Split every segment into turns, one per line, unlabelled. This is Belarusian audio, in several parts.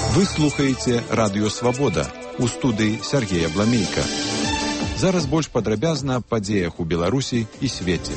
Вы слухаеце Радыё Свабода. У студыі Сергей Абламейка. Зараз больш падрабязна аб падзеях у Беларусі і свеце.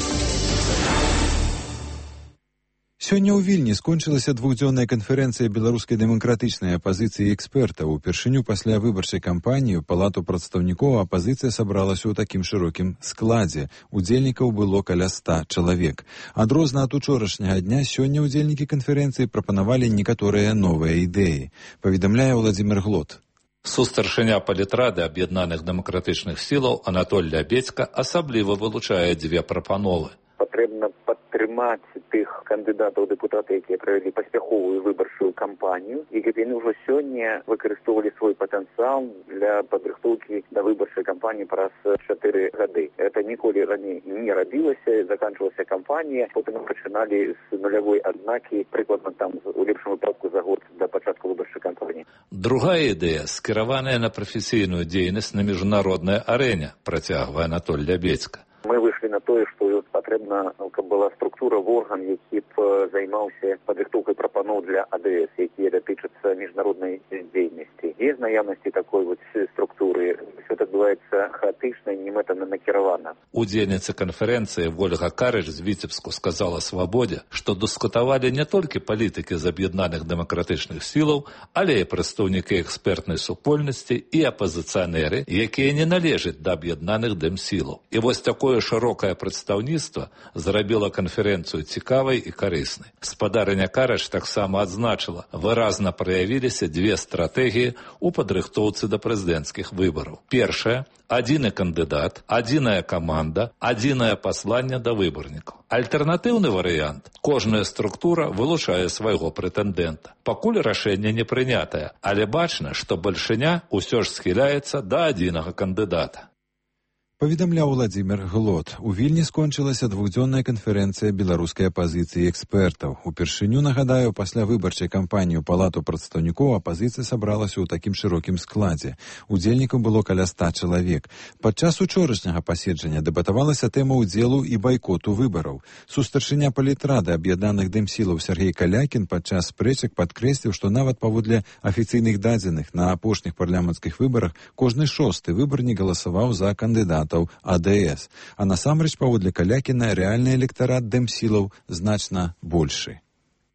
Сёння ў Вільні скончылася двухдзённая канферэнцыя беларускай дэмакратычнай апазіцыі экспертаў. Упершыню пасля выбарчай кампаніі ў палату прадстаўнікоў апазіцыя сабралася ў такім шырокім складзе. Удзельнікаў было каля 100 чалавек. Адрозна ад учорашняга дня, сёння удзельнікі канферэнцыі прапанавалі некаторыя новыя ідэі. Паведамляе Владзімир Глот.
Сустаршыня палітрады аб'яднаных дэмакратычных сілаў Анатоль Лябедзька асабліва вылучае дзве прапановы.
Патрэбна падтрымаць тых кандыдатаў дэпутаты, якія правялі паспяховую выбарчую кампанію, і каб яны ўжо сёння выкарыстоўвалі свой патэнцыял для падрыхтоўкі да выбарчай кампаніі праз 4 гады. Это ніколі раней не рабілася, заканчвалася кампанія, потым пачыналі з нулявой адзнакі, прыкладна там у лепшым выпадку за год да пачатку выбарчай кампаніі.
Другая ідэя, скіраваная на прафесійную дзейнасць на міжнароднай арэне, працягвае Анатоль Лябедзька.
Мы выйшлі на тое, што патрэбна, каб была структура в орган, які б займаўся падрыхтоўкай прапаноў для АДС, якія датычацца міжнароднай дзейнасці. Без наяўнасці такой вот структуры все это адбываецца хаатычна і немэтанакіравана.
Удзельніца канферэнцыі Вольга Карыч з Віцебску сказала Свабодзе, што дыскутавалі не толькі палітыкі з аб'яднаных дэмакратычных сілаў, але і прадстаўнікі экспертнай супольнасці і апазіцыянеры, якія не належаць да аб'яднаных дэмсілаў. І вось такое шырокае прадстаўніцтва зрабіла канферэнцыю цікавай і карыснай. Спадарыня Карыч таксама адзначыла, выразна праявіліся дзве стратэгіі ў падрыхтоўцы да прэзідэнцкіх выбараў. Першая – адзіны кандыдат, адзіная каманда, адзінае пасланне да выбарнікаў. Альтэрнатыўны варыянт – кожная структура вылучае свайго прэтэндэнта. Пакуль рашэнне не прынятае, але бачна, што бальшыня ўсё ж схіляецца да адзінага кандыдата.
Паведамляў Владзімир Глот. У Вільні скончылася двухдзённая канферэнцыя беларускай апазіцыі экспертаў. Упершыню, нагадаю, пасля выбарчай кампаніі ў палату прадстаўнікоў апазіцыя сабралася ў такім шырокім складзе. Удзельнікаў было каля 100 чалавек. Падчас учорашняга паседжання дэбатавалася тэма ўдзелу і байкоту выбараў. Сустаршыня палітрады аб'яднаных дэмсілаў Сергей Калякін падчас спрэчак падкрэсліў, што нават паводле афіцыйных дадзеных на апошніх парламенцкіх выбарах кожны 6-ы выбарнік галасаваў за кандыдата АДС. А насамрэч, паводле Калякіна, рэальны электарат дэмсілаў значна большы.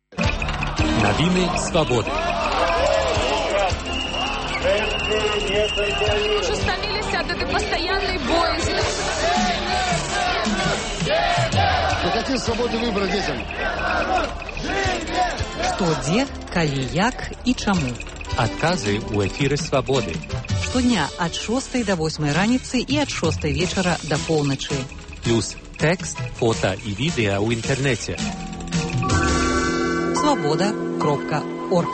Навіны свабоды.
Уже стаміліся ад этой пастаяннай боязі.
Какие свободы выбора детям?
Што, дзе, калі, як і чаму.
Адказы ў эфіры свабоды.
Штодня ад 6 до 8 раніцы і ад 6 вечара до поўначы.
Плюс тэкст, фота і відэа ў інтэрнэце.
Свабода.орг.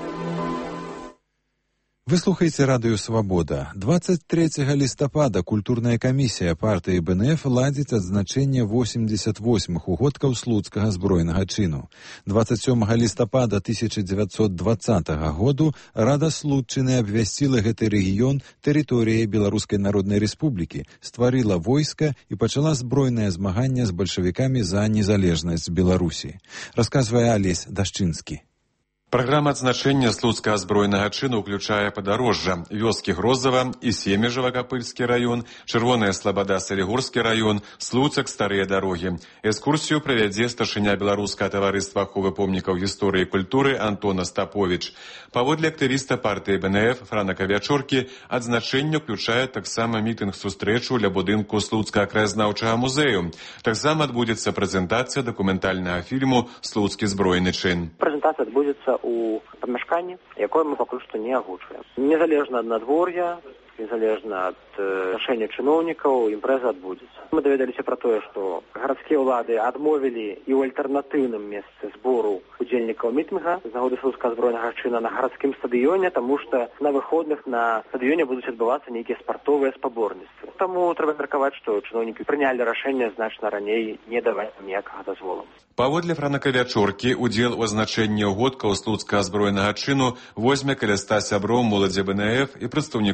Вы слухаеце Радыё Свабода. 23 лістапада культурная камісія партыі БНФ ладзіць адзначэнне 88-х угодкаў слуцкага збройнага чыну. 27 лістапада 1920 году Рада Слуцчыны абвясціла гэты рэгіён тэрыторыяй Беларускай Народнай Рэспублікі, стварыла войска і пачала збройнае змаганне з бальшавікамі за незалежнасць Беларусі. Расказвае Алесь Дашчынскі.
Праграма адзначэння слуцкага збройнага чыну ўключае падарожжа, вёскі Грозава і Семежава, Капыльскі раён, Чырвоная Слабада, Салігорскі раён, Слуцак, Старыя дарогі. Экскурсію правядзе старшыня Беларускага таварыства аховы помнікаў гісторыі і культуры Антон Остапович. Паводле актывіста партыі БНФ Франака Вячоркі, адзначэнне ўключае таксама мітынг-сустрэчу ля будынку Слуцкага краязнаўчага музею. Таксама адбудзецца прэзентацыя дакументальнага фільму «Слуцкі збройны чын».
Прэзентацыя адбудзецца у памяшканні, якое мы пакуль што не агучваем. Незалежна ад надвор'я, незалежна ад рашэння чыноўнікаў, імпрэза адбудзецца. Мы даведаліся пра тое, што гарадскія ўлады адмовілі і ў альтэрнатыўным месцы збору удзельнікаў мітынга з нагоды слуцкага збройнага чына на гарадскім стадыёне, таму што на выходных на стадыёне будуць адбывацца нейкія спартовыя спаборніцтвы. Таму трэба меркаваць, што чыноўнікі прынялі рашэнне значна раней не даваць ніякага дазволу.
Паводле Франака Вячоркі, удзел у азначэнні угодкаў слуцкага збройнага чыну возьме каля 100 сяброў моладзі БНФ і прадстаўнікоў грамадскіх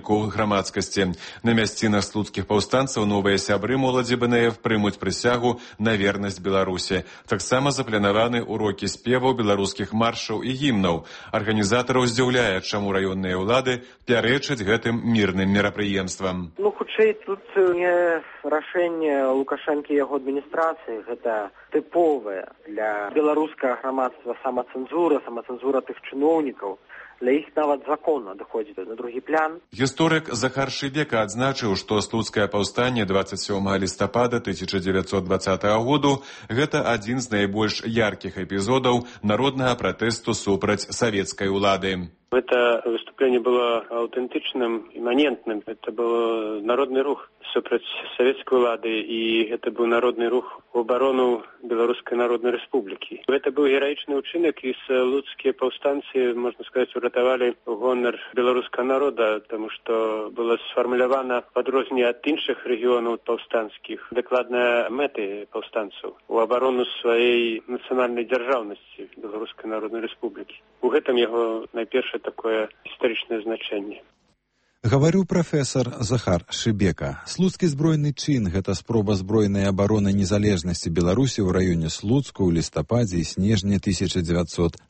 грамадскасці. На мясцінах слуцкіх паўстанцаў новыя сябры моладзі БНФ прымуць прысягу на вернасць Беларусі. Таксама запланаваны урокі спеваў беларускіх маршаў і гімнаў. Арганізатараў здзіўляе, чаму раённыя ўлады пярэчаць гэтым мірным мерапрыемствам.
Хутчэй, тут не рашэнне Лукашэнкі і яго адміністрацыі, гэта тыповая для беларускага грамадства самацэнзура тых чыноўнікаў. Для іх нават закон адыходзіць на другі план.
Гісторык Захар Шыбека адзначыў, што слуцкае паўстанне 27 лістапада 1920 году гэта адзін з найбольш яркіх эпізодаў народнага пратэсту супраць савецкай улады.
Это выступление было аутентичным, имманентным. Это был народный рух супраць советской улады, и это был народный рух в оборону Белорусской Народной Республики. Это был героичный учинок, и слуцкие повстанцы, можно сказать, уратовали гонор белорусского народа, потому что было сформулировано подрознение от іншых регионов повстанских докладные меты повстанцев в оборону своей национальной державности Белорусской Народной Республики. В этом его найперше такое историчное значение.
Гаварыў прафесар Захар Шыбека. Слуцкі збройны чын – гэта спроба збройнай абароны незалежнасці Беларусі ў раёне Слуцку ў лістападзе і снежні 1920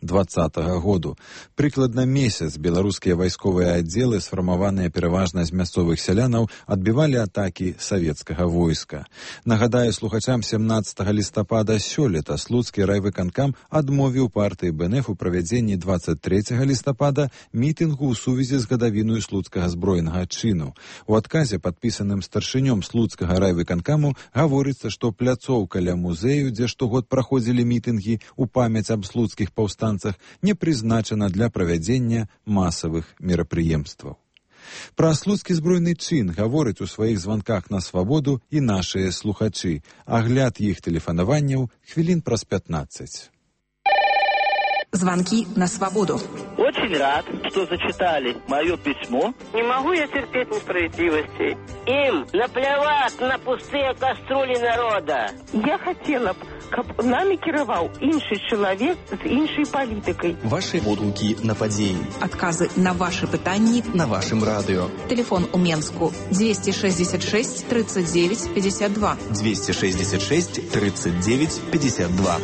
году. Прыкладна месяц беларускія вайсковыя аддзелы, сфармаваныя пераважна з мясцовых сялянаў, адбівалі атакі савецкага войска. Нагадаю слухачам, 17 лістапада сёлета слуцкі райвыканкам адмовіў партыі БНФ у правядзенні 23 лістапада мітынгу ў сувязі з гадавіною слуцкага збройнага чыну. У адказе, падпісаным старшынём слуцкага райвыканкаму, гаворыцца, што пляцоўка ля музею, дзе штогод праходзілі мітынгі ў памяць аб слуцкіх паўстанцах, не прызначана для правядзення масавых мерапрыемстваў. Пра слуцкі збройны чын гавораць у сваіх званках на свабоду і нашыя слухачы. Агляд іх тэлефанаванняў хвілін праз 15.
Звонки на свободу.
Очень рад, что зачитали мое письмо.
Не могу я терпеть несправедливости.
Им наплевать на пустые кастрюли народа.
Я хотела б, каб нами кіраваў іншы чалавек з іншай палітыкай.
Ваши водгукі на падзеі.
Адказы на ваши пытанні
на вашым радыё.
Телефон у Менску 266 39 52.
266 39 52.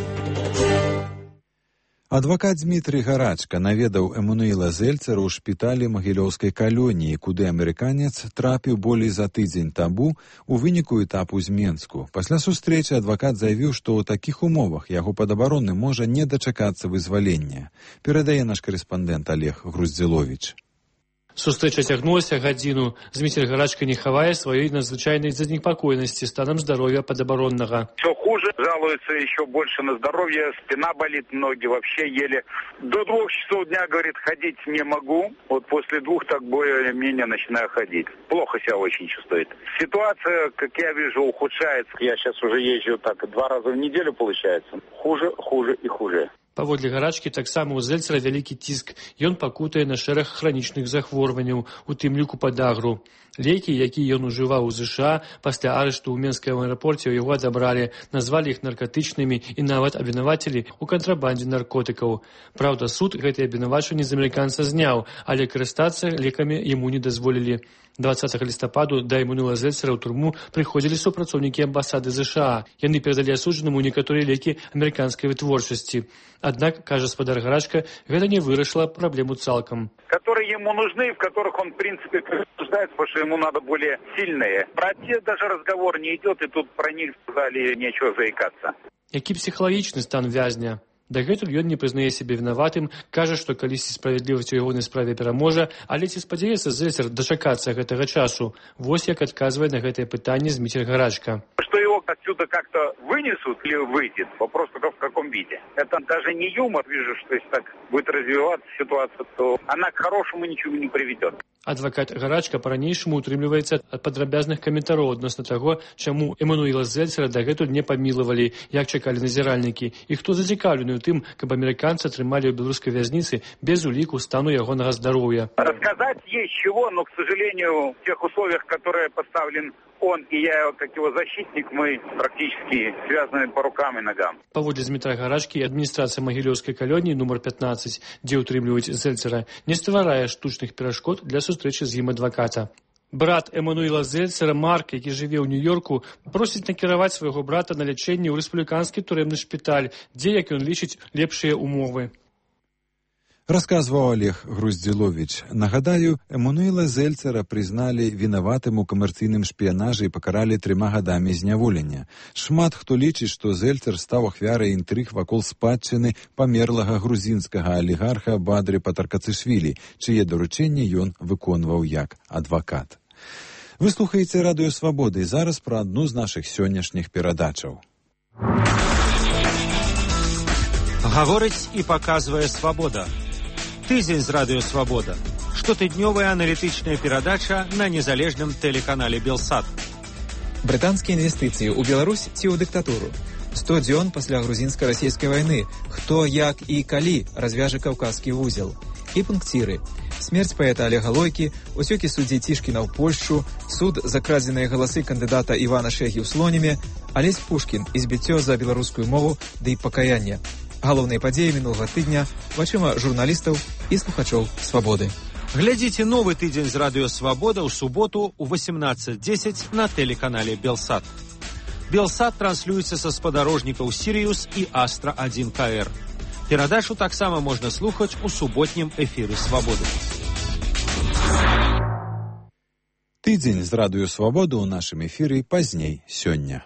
Адвакат Дмітрый Гарачка наведаў Эммануіла Зельцера ў шпіталі магілёўскай калоніі, куды амерыканец трапіў болей за тыдзень таму у выніку этапу з Менску. Пасля сустрэчы адвакат заявіў, што ў такіх умовах яго падабаронны можа не дачакацца вызвалення. Перадае наш карэспандэнт Олег Груздзіловіч.
Сустрэча цягнулася гадзіну. Дмітрий Гарачка не хавае сваёй надзвычайнай занепакоенасці станам здароўя падабароннага.
Все хуже, жалуется еще больше на здоровье, спина болит, ноги вообще еле. До 2 часов дня, говорит, ходить не могу. Вот после 2 так более-менее начинаю ходить. Плохо себя очень чувствует. Ситуация, как я вижу, ухудшается. Я сейчас уже езжу так 2 раза в неделю, получается. Хуже, хуже и хуже.
Паводле Гарачкі таксама ў Зельцера вялікі ціск. Ён пакутае на шэраг хранічных захворванняў, у тым ліку падагру. Лекі, якія ён ужываў у ЗША, пасля арышту ў Менскім аэрапорце ў яго адабралі, назвалі іх наркатычнымі і нават абвінавацілі ў кантрабандзе наркотыкаў. Праўда, суд гэтыя абвінавачванні з амерыканца зняў, але карыстацца лекамі яму не дазволілі. 20 лістападу да Эммануіла Зельцера ў турму прыходзілі супрацоўнікі амбасады ЗША. Яны перадалі асуджанаму некаторыя лекі амерыканскай вытворчасці. Аднак, кажа спадар Гарачка, гэта не вырашыла праблему цалкам.
Которые ему нужны, в которых он, в принципе, нуждается, потому что ему надо более сильные. Про те даже разговор не идет, и тут про них сказали нечего заикаться.
Які псіхалагічны стан вязня? Дагэтуль ён не прызнае сябе вінаватым, кажа, што калісьці справядлівасць у ягонай справе пераможа, але ці спадзяецца Зельцер дачакацца гэтага часу? Вось як адказвае на гэтае пытанне Дмітрий Гарачка.
Что его отсюда как-то вынесут или выйдет, вопрос только в каком виде. Это даже не юмор, вижу, что если так будет развиваться ситуация, то она к хорошему ничего не приведет.
Адвакат Гарачка па-ранейшаму утрымліваецца ад падрабязных каментароў адносна таго, чаму Эммануіла Зельцера дагэтуль не памілавалі, як чакалі назіральнікі, і хто зацікаўлены ў тым, каб амерыканца трымалі ў беларускай вязніцы без уліку стану ягонага здароўя.
Рассказать есть чего, но, к сожалению, в тех условиях, которые поставлен он и я, как его защитник, мы практически связаны по рукам и ногам.
Паводле Дмітрия Гарачкі, адміністрацыя магілёўскай калоніі нумар 15, дзе ўтрымліваюць Зельцера, не стварае штучных перашкод для сустрэчы з ім адваката. Брат Эммануила Зельцера, Марк, які жыве ў Нью-Йорку, просіць накіраваць свайго брата на лячэнне ў рэспубліканскі турэмны шпіталь, дзе, як ён лічыць, лепшыя умовы.
Расказваў Олег Груздзіловіч. Нагадаю, Эммануила Зельцера прызналі вінаватым у камерцыйным шпіянажы і пакаралі 3 гадамі зняволення. Шмат хто лічыць, што Зельцер стаў ахвярай інтрыг вакол спадчыны памерлага грузінскага алігарха Бадры Патаркацышвілі, чые даручэнне ён выконваў як адвакат. Вы слухаеце Радыё Свабоды, і зараз пра адну з нашых сённяшніх перадачаў.
Гаворыць і паказвае Свабода. Тыдзень з Радыё Свабода. Штотыднёвая аналітычная перадача на незалежным тэлеканале Белсат.
Брытанскія інвестыцыі ў Беларусь ці ў дыктатуру. 100 дзён пасля грузінска-расійскай вайны. Хто, як і калі развяжа каўказскі вузел. І пункціры. Смерць паэта Олега Лойкі, уцёкі суддзі Цішкіна ў Польшчу, суд за крадзеныя галасы кандыдата Івана Шэгі ў Слонеме, Алесь Пушкін і збіццё за беларускую мову ды пакаянне. Галоўныя падзеі мінулага тыдня вачыма журналістаў і слухачоў Свабоды.
Глядзіце новы тыдзень з Радыё Свабода ў суботу ў 18:10 на тэлеканале Белсат. Белсат транслюецца са спадарожнікаў Сірыус і Астра-1 КР. Перадачу таксама можна слухаць у суботнім эфіры Свабоды.
Тыдзень з Радыё Свабода ў нашым эфіры пазней сёння.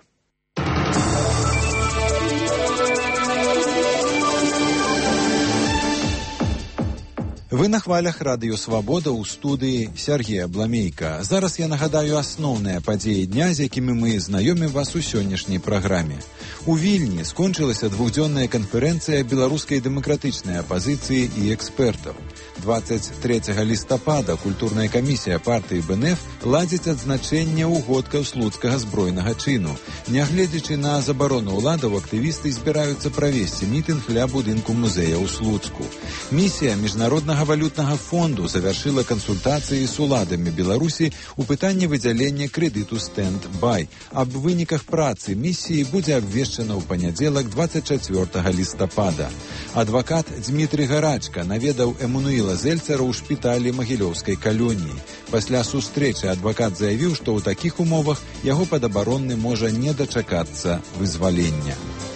Вы на хвалях Радыё Свабода ў студыі Сергея Бламейка. Зараз я нагадаю асноўныя падзеі дня, з якімі мы знаёмім вас у сённяшняй праграме. У Вільні скончылася двухдзённая канферэнцыя беларускай дэмакратычнай апазіцыі і экспертаў. 23 лістапада культурная камісія партыі БНФ ладзіць адзначэнне ўгодкаў слуцкага збройнага чыну. Нягледзячы на забарону ўладаў, актывісты збіраюцца правесці мітынг ля будынку музея ў Слуцку. Місія міжнароднага валютнага фонду завяршыла кансультацыі з уладамі Беларусі ў пытанні выдзялення крэдыту «Стэнд-бай». Аб выніках працы місіі будзе абвешчана ў панядзелак 24 лістапада. Адвакат Дмітрый Гарачка наведаў Эммануила Зельцера ў шпіталі Магілёўскай калоніі. Пасля сустрэчы адвакат заявіў, што ў такіх умовах яго падабаронны можа не дачакацца вызвалення.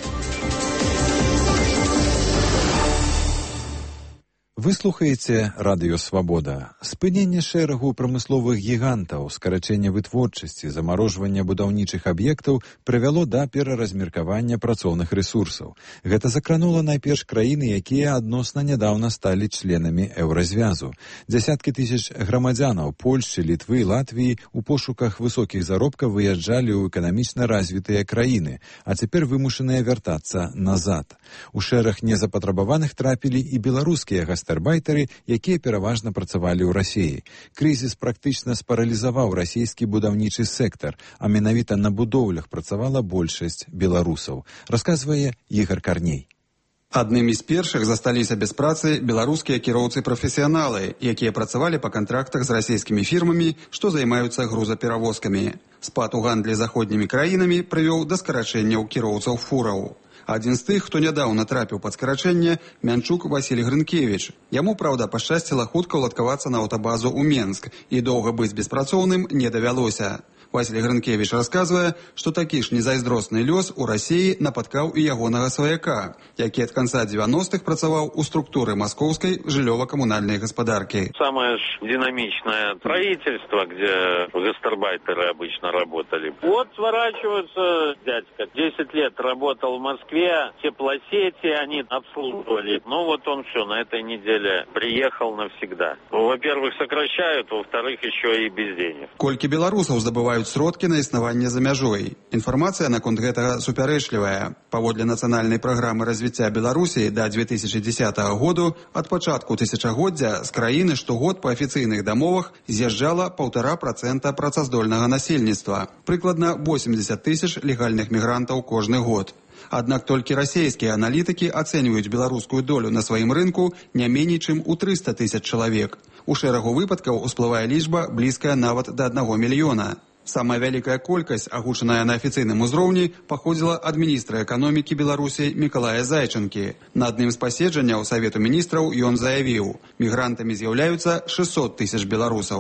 Вы слухаеце Радыё Свабода. Спыненне шэрагу прамысловых гігантаў, скарачэнне вытворчасці, замарожвання будаўнічых аб'ектаў прывяло да пераразмеркавання працоўных рэсурсаў. Гэта закранула найперш краіны, якія адносна нядаўна сталі членамі еўразвязу. Дзясяткі тысяч грамадзянаў Польшчы, Літвы і Латвіі у пошуках высокіх заробкаў выязджалі ў эканамічна развітыя краіны, а цяпер вымушаныя вяртацца назад. У шэраг незапатрабаваных трапілі і беларускія гастарбайтары, якія пераважна працавалі ў Расіі. Крызіс практычна спаралізаваў расійскі будаўнічы сектар, а менавіта на будоўлях працавала большасць беларусаў. Расказвае Ігар Карней.
Аднымі з першых засталіся без працы беларускія кіроўцы-прафесіяналы, якія працавалі па кантрактах з расійскімі фірмамі, што займаюцца грузаперавозкамі. Спад у гандлі заходнімі краінамі прывёў да скарачэнняў кіроўцаў фураў. Адзін з тых, хто нядаўна трапіў пад скарачэнне, Мянчук Васіль Грынкевіч. Яму, праўда, пашчасціла хутка ўладкавацца на аўтабазу ў Менск, і доўга быць беспрацоўным не давялося. Васіль Грынкевіч расказвае, што такі ж незайздросны лёс у Расіі напаткаў і ягонага сваяка, які ад канца 90-х працаваў у структуры маскоўскай жыллёва-камунальнай гаспадаркі.
Самое ж динамичное правительство, где гастарбайтеры обычно работали. Вот сворачиваются дядька. 10 лет работал в Москве, теплосети они обслуживали. Ну вот он все, на этой неделе приехал навсегда. Во-первых, сокращают, во-вторых, еще и без денег.
Колькі беларусаў здабываюць сродкі на існаванне за мяжой. Інфармацыя наконт гэтага супярэчлівая. Паводле нацыянальнай праграмы развіцця Беларусі да 2010 году ад пачатку тысячагоддзя з краіны штогод па афіцыйных дамовах з'язджала 1,5% працаздольнага насельніцтва. Прыкладна 80 тысяч легальных мігрантаў кожны год. Аднак толькі расійскія аналітыкі ацэньваюць беларускую долю на сваім рынку не меней чым у 300 тысяч чалавек. У шэрагу выпадкаў усплывае лічба блізкая нават да 1 мільёна. Самая вялікая колькасць, агучаная на афіцыйным узроўні, паходзіла ад міністра эканомікі Беларусі Мікалая Зайчынкі. На адным з паседжанняў Савету міністраў ён заявіў, мігрантамі з'яўляюцца 600 тысяч беларусаў.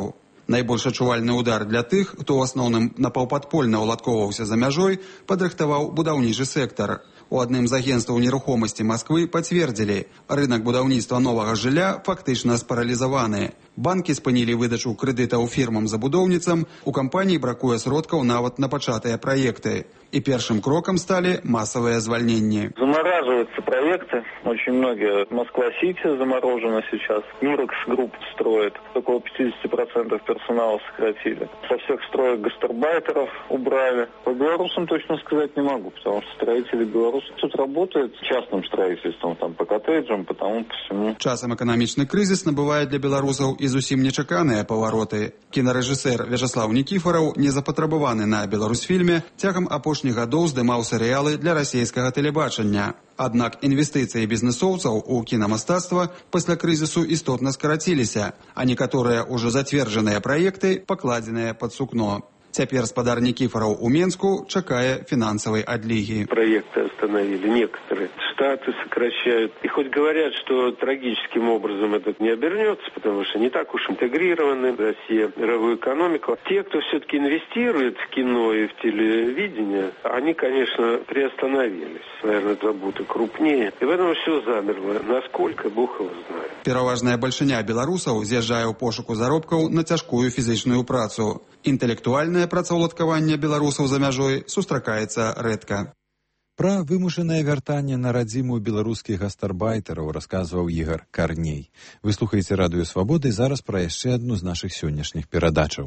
Найбольш адчувальны удар для тых, хто ў асноўным напаўпадпольна ўладкоўваўся за мяжой, падрыхтаваў будаўнічы сектар. У адным з агенцтваў нерухомасці Масквы пацвердзілі, рынак будаўніцтва новага жылля фактычна спаралізаваны. Банкі спынілі выдачу крэдытаў фірмам-забудоўніцам, у кампаніі бракуе сродкаў нават на пачатыя праекты. И первым кроком стали массовые звольнения.
Замораживаются проекты. Очень многие. Москва-Сити заморожена сейчас. Мирекс Групп строит. Около 50% персонала сократили. Со всех строек гастарбайтеров убрали. По белорусам точно сказать не могу, потому что строители белорусы тут работают частным строительством, там, по коттеджам, по тому, по всему.
Часам экономичный кризис набывает для белорусов и зусім нечаканыя повороты. Кинорежиссер Вячеслав Никифоров, не запатрабаваны на Беларусьфільме, тягам апошніх гадоў здымаў серыялы для расійскага тэлебачання. Аднак інвестыцыі бізнесоўцаў у кінамастацтва пасля крызісу істотна скараціліся, а некаторыя ўжо зацверджаныя праекты пакладзеныя пад сукно. Теперь спадар Никифоров у Менску чакае финансовой одлиги.
Проекты остановили некоторые. Штаты сокращают. И хоть говорят, что трагическим образом это не обернется, потому что не так уж интегрированы Россия в мировую экономику. Те, кто все-таки инвестирует в кино и в телевидение, они, конечно, приостановились. Наверное, это будут крупнее. И в этом все замерло. Насколько, Бог его знает.
Пераважная бальшыня беларусаў з'язджае ў пошуку заробкаў на цяжкую фізічную працу. Інтэлектуальнае працаўладкаванне беларусаў за мяжой сустракаецца рэдка.
Пра вымушанае вяртанне на радзіму беларускіх гастарбайтераў расказваў Ігор Карней. Вы слухаеце Радыё Свабода, і зараз пра яшчэ адну з нашых сённяшніх перадачаў.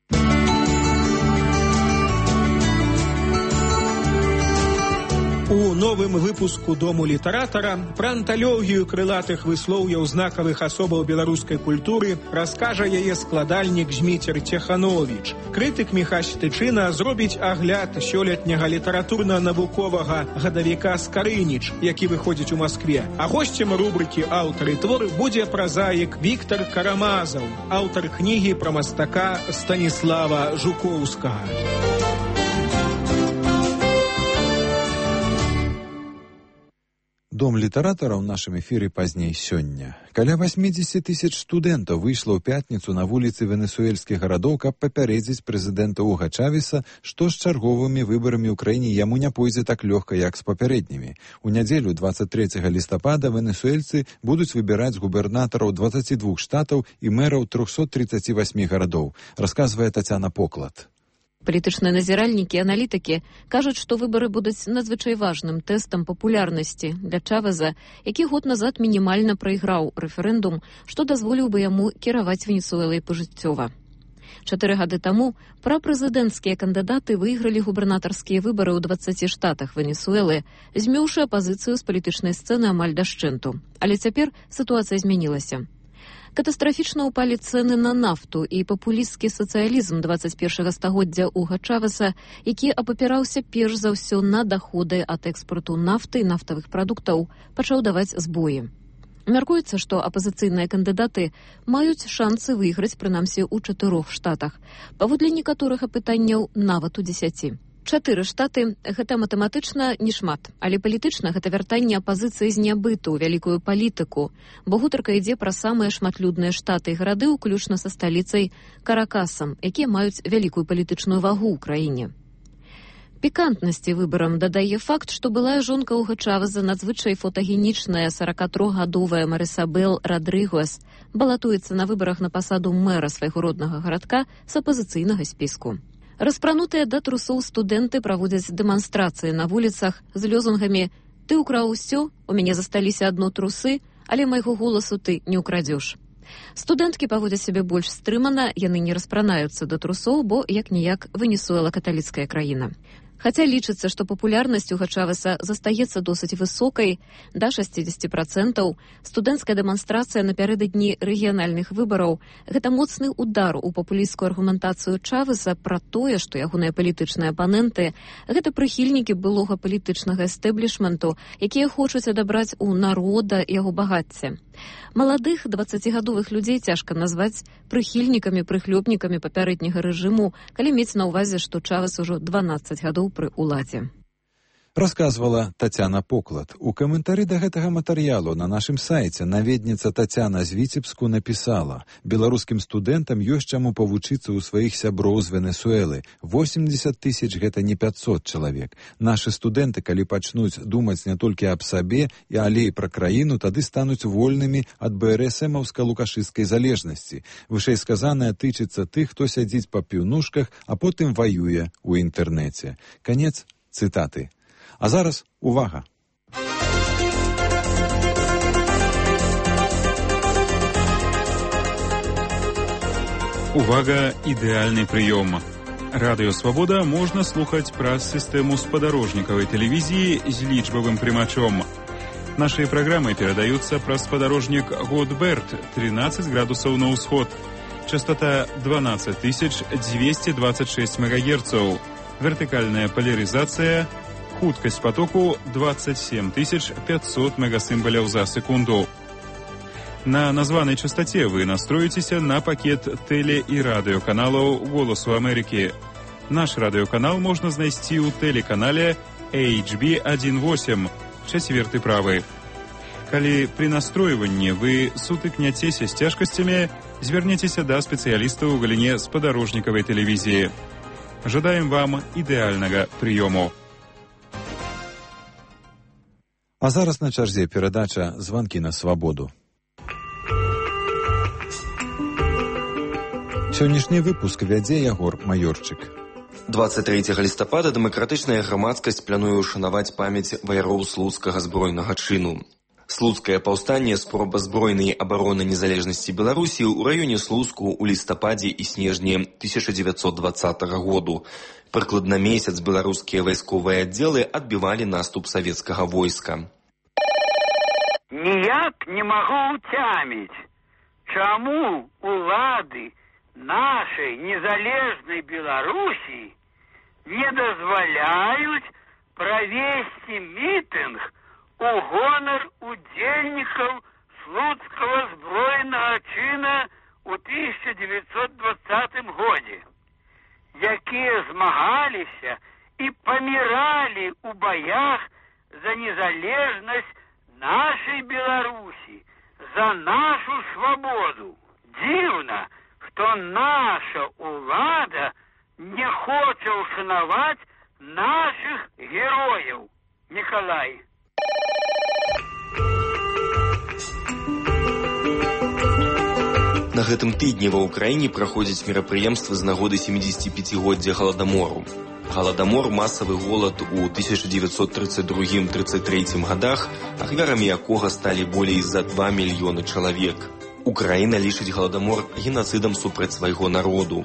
У новым выпуску «Дому літаратара» пра анталогію крылатых выслоўяў знакавых асобаў беларускай культуры раскажа яе складальнік Зміцер Цехановіч. Крытык Міхась Тычына зробіць агляд сёлетняга літаратурна-навуковага гадавіка «Скарыніч», які выходзіць у Маскве. А госцем рубрыкі «Аўтар і твор» будзе празаік Віктар Карамазаў, аўтар кнігі пра мастака Станіслава Жукоўскага.
Дом літаратара ў нашым эфіры пазней сёння. Каля 80 тысяч студэнтаў выйшла ў пятніцу на вуліцы венесуэльскіх гарадоў, каб папярэдзіць прэзідэнта Уга Чавеса, што з чарговымі выбарамі ў краіне яму не пойдзе так лёгка, як з папярэднімі. У нядзелю 23 лістапада венесуэльцы будуць выбіраць губернатараў 22 штатаў і мэраў 338 гарадоў, расказвае Тацяна Поклад.
Палітычныя назіральнікі і аналітыкі кажуць, што выбары будуць надзвычай важным тэстам папулярнасці для Чавеза, які год назад мінімальна прайграў рэферэндум, што дазволіў бы яму кіраваць Венесуэлай пажыццёва. 4 гады таму прапрэзідэнцкія кандыдаты выйгралі губернатарскія выбары ў 20 штатах Венесуэлы, змёўшы апазіцыю з палітычнай сцэны амаль дашчэнту. Але цяпер сітуацыя змянілася. Катастрафічна ўпалі цэны на нафту і папулісцкі сацыялізм 21 стагоддзя Уга Чавеса, які апапіраўся перш за ўсё на даходы ад экспарту нафты і нафтавых прадуктаў, пачаў даваць збоі. Мяркуецца, што апазіцыйныя кандыдаты маюць шансы выйграць прынамсі ў 4 штатах, паводле некаторых апытанняў нават у 10. 4 штаты – гэта матэматычна не шмат, але палітычна гэта вяртанне апазіцыі з нябыту ў вялікую палітыку, бо гутарка ідзе пра самыя шматлюдныя штаты і гарады, уключна са сталіцай Каракасам, якія маюць вялікую палітычную вагу ў краіне. Пікантнасці выбарам дадае факт, што былая жонка Уга Чавеза, надзвычай фотагенічная 43-гадовая Марисабел Родригес, балатуецца на выбарах на пасаду мэра свайго роднага гарадка з апазіцыйнага спіску. Распранутыя да трусоў студэнты праводзяць дэманстрацыі на вуліцах з лёзунгамі «Ты ўкраў усё, у мяне засталіся адно трусы, але майго голасу ты не ўкрадзеш». Студэнткі паводзяць сябе больш стрымана, яны не распранаюцца да трусоў, бо як-ніяк Венесуэла каталіцкая краіна. Хаця лічыцца, што папулярнасць Уга Чавеса застаецца досыць высокай, да 60%, студэнцкая дэманстрацыя напярэдадні рэгіянальных выбараў – гэта моцны удар у папулісцкую аргументацыю Чавеса пра тое, што ягоныя палітычныя апаненты – гэта прыхільнікі былога палітычнага эстэблішменту, якія хочуць адабраць у народа яго багацце. Маладых 20гадовых людзей цяжка назваць прыхільнікамі-прыхлёбнікамі папярэдняга рэжыму, калі мець на ўвазе, што Чавес ужо 12 гадоў пры ўладзе.
Расказвала Тацяна Поклад. У каментары да гэтага матэрыялу на нашым сайце наведніца Тацяна з Віцебску напісала: беларускім студэнтам ёсць чаму павучыцца ў сваіх сяброў з Венесуэлы. 80 000 гэта не 500 чалавек. Нашы студэнты, калі пачнуць думаць не толькі аб сабе, але і пра краіну, тады стануць вольнымі ад БРСМаўска-лукашысцкай залежнасці. Вышэйсказанае тычыцца тых, хто сядзіць па піўнушках, а потым ваюе ў інтэрнэце. Канец цытаты. А зараз увага!
Увага, ідэальны прыём. Радыё «Свабода» можна слухаць праз сістэму спадарожнікавай тэлевізіі з лічбавым прымачом. Нашыя праграмы перадаюцца праз спадарожнік Годберт, 13 градусаў на ўсход. Частота 12 226 МГц. Вертыкальная поляризация, хуткость потоку 27 500 мегасимволяў за секунду. На названай частоте вы настроитеся на пакет теле- і радыёканалаў «Голосу Америки». Наш радыёканал можна знайсці ў тэлеканале HB18, 4 правы. Калі пры настройванні вы сутыкняцеся з цяжкасцямі, звярніцеся да спецыялістаў у галіне спадарожнікавай тэлевізіі. Жадаем вам ідэальнага прыёму.
А зараз на чарзе перадача «Званкі на свабоду». Сённяшні выпуск вядзе Ягор Маёрчык.
23 лістапада дэмакратычная грамадскасць плануе ўшанаваць памяць ваяроў слуцкага збройнага чыну. Слуцкае паўстанне, спроба збройнай абароны незалежнасці Беларусі ў раёне Слуцку ў лістападзе і снежні 1920 году. Прыкладна месяц беларускія вайсковыя аддзелы адбівалі наступ савецкага войска.
Ніяк не магу ўцяміць, чаму улады нашай незалежнай Беларусі не дазваляюць правесці мітынг у гонар удзельнікаў слуцкага збройнага чына ў 1920 годзе, якія змагаліся і паміралі ў баях за незалежнасць нашай Беларусі, за нашу свабоду. Дзіўна, што наша ўлада не хоча ўшанаваць нашых герояў. Мікалай.
На гэтым тыдні ва ўкраіне праходзяць мерапрыемствы з нагоды 75-годдзя Галадамору. Галадамор, масавы голад у 1932-33 годах, ахвярамі якога сталі болей за 2 мільёны чалавек. Украіна лічыць Галадамор генацыдам супраць свайго народу.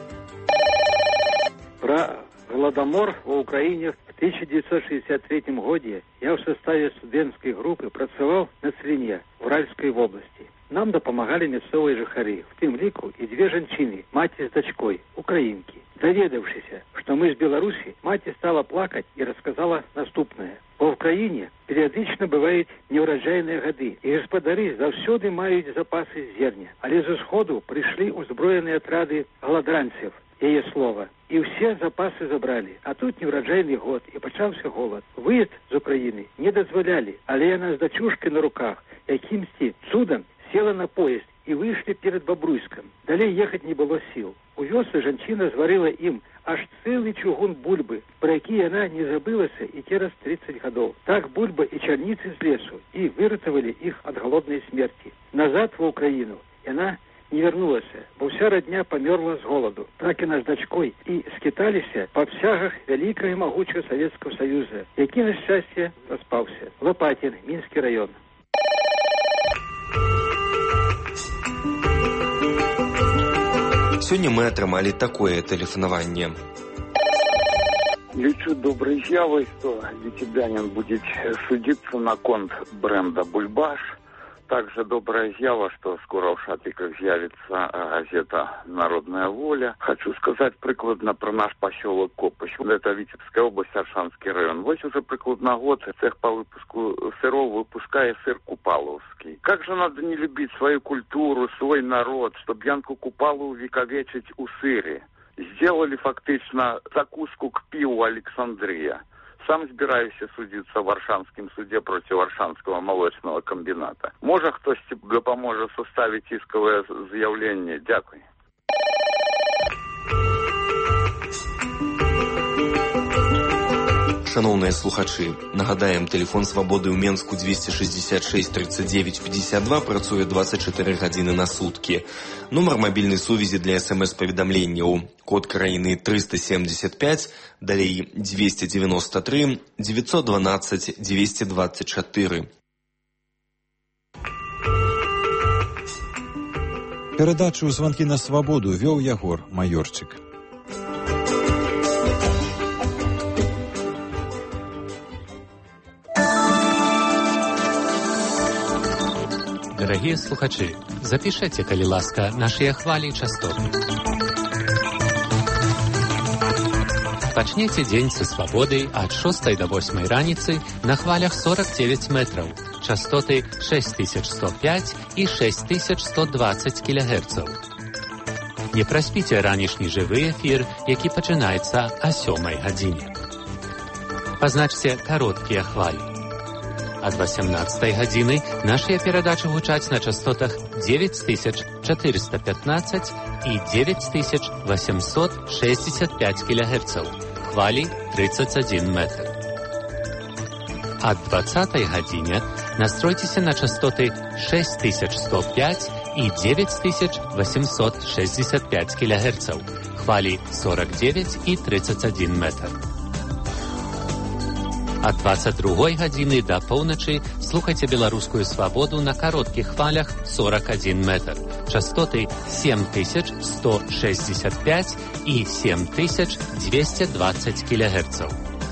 Пра Галадамор ва ўкраіне в 1963 годзе я ў составе студэнцкай групы працаваў на Црыне, в Уральскай вобласці. Нам дапамагалі мясцовыя жыхары, в тым ліку і 2 жанчыны, маці з дачкой, украінкі. Даведаўшыся, што мы з Беларусі, маці стала плакаць і расказала наступнае. Ва ўкраіне перыядычна бываюць неўраджайныя гады, і гаспадары заўсёды маюць запасы зерня. Але з усходу прыйшлі ўзброеныя атрады галадранцев, яе слова. І ўсе запасы забралі. А тут неўраджайны год, і пачаўся голад. Выезд з Украіны не дазвалялі, але яна з дачушкай на руках, якімсьці цудам села на поезд і выйшлі перад Бабруйскам. Далей ехаць не было сіл. У вёсцы жанчына зварыла ім аж цэлы чугун бульбы, пра які яна не забылася і цераз 30 гадоў. Так бульба і чарніцы з лесу, і выратавалі іх ад галоднай смерці. Назад ва ўкраіну яна не вярнулася, бо ўся радня памёрла з голаду. Так яна з дачкой і скіталіся па абсягах вялікага і магучага Савецкага Саюза, які, на шчасце, распаўся. Лопатін, Мінскі раён.
Сёння мы атрымалі такое тэлефанаванне.
Лічу добрай з'явай, што віцебянін будзе судзіцца на конт бренда «Бульбаш». Также добрая з'ява, что скоро в шатликах з'явится газета «Народная воля». Хочу сказать прикладно про наш поселок Копощ. Это Витебская область, Аршанский район. Вот уже прикладно год цех по выпуску сыров выпускает сыр Купаловский. Как же надо не любить свою культуру, свой народ, чтобы Янку Купалу увековечить у сыре. Сделали фактично закуску к пиву Александрия. Сам збіраюся судзіцца ў Варшанскім суде проці Варшанскага малочнага камбіната. Можа, хтосьці дапаможа составіць іскавае з'яўленне? Дзякуй.
Шановныя слухачы, нагадаем, тэлефон свабоды ў Менску 266 39 52 працуе 24 гадзіны на суткі. Нумар мабільнай сувязі для СМС-паведамленняў. Код краіны 375, далей 293 912 224.
Перадачу «Званкі на свабоду» вёў Ягор Майорчык.
Дорогие слухачи, запишите, калі ласка, наши хвали и частоты. Пачнете день со свободой от 6 до 8 раницы на хвалях 49 метров, частоты 6105 и 6120 кГц. Не проспите ранішні живий ефір, який починається о 7 годині. Позначьте короткие хвали. От 18 годины наши передачи гучать на частотах 9415 и 9865 кГц, хвали 31 метр. От 20 године настройтесь на частоты 6105 и 9865 кГц, хвали 49 и 31 метр. От 22 годины до полночи слухайте белорусскую свободу на коротких хвалях 41 метр, частоты 7165 и 7220 кГц.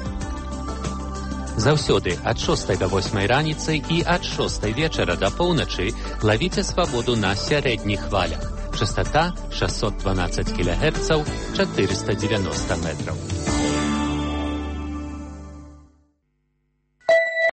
Заўсёды от 6 до 8 раницы и от 6 вечера до полночи ловите свободу на средних хвалях, частота 612 кГц, 490 метров.